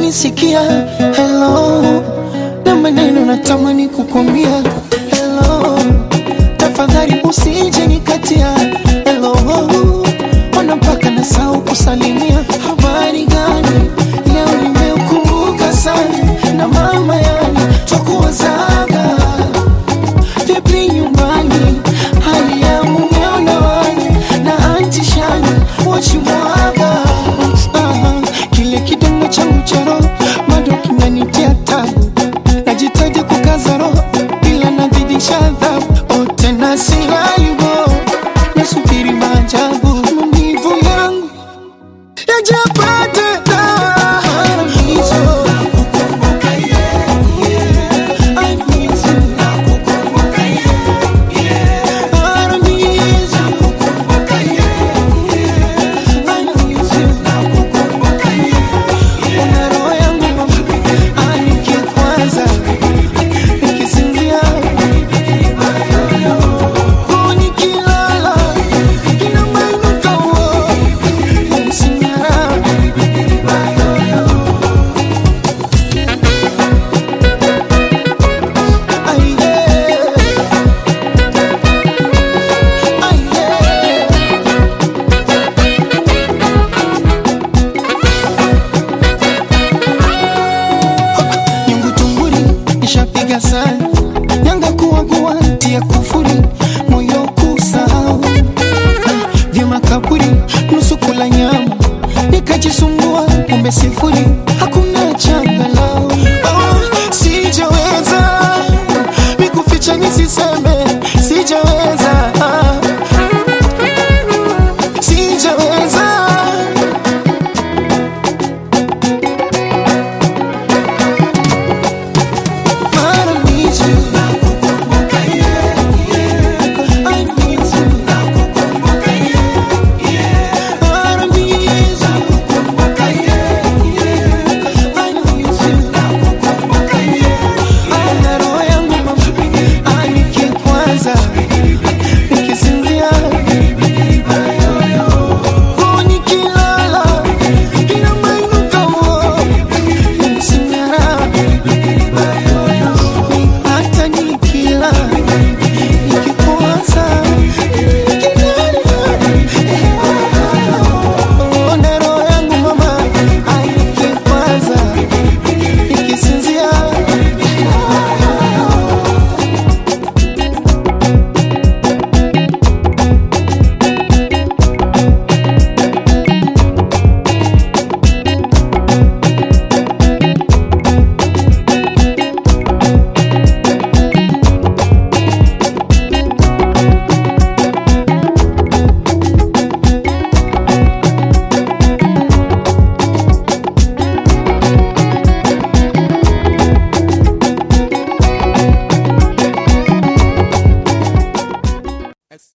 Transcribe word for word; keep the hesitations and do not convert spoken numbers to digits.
unanisikia? Hello, na maneno natamani kukwambia hello, tafadhali usije nikatia. Hello, ona mpaka nasahau kusalimia. Habari gani? Leo nimeukumbuka sana na mama, yani twakuwazaga vipi nyumbani, hali ya mumeo na wani na anti Shani wachimwaga. uh, Kile kidomo changu cha roho bado kinanitia tabu, najitaji kukaza roho ila nazidisha adhabu. Oh, tena silaibo, nasubiri maajabu, maumivu yangu yajapata dawa. Nyanga kuwa kuwa tia kufuri, moyo kusahau vya makaburi, nusu kula nyama nikajisumbua, kumbe sifuri. Hakuna